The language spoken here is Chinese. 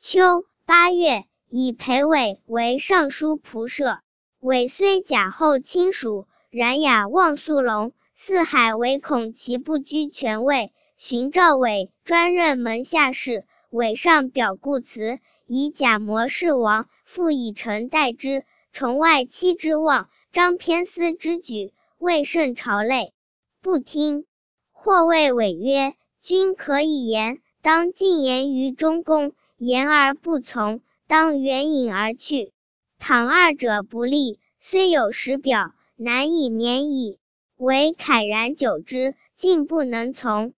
秋8月，以裴伟为尚书仆射。伟虽假后亲属，然雅望肃隆，四海唯恐其不居权位，寻赵伟专任门下事。伟上表故辞，以假模示王，复以臣代之。崇外戚之望，张偏私之举，未甚朝类，不听。或谓伟曰：君可以言，当进言于中宫，言而不从，当援引而去。倘二者不利，虽有实表，难以免矣。唯慨然久之，竟不能从。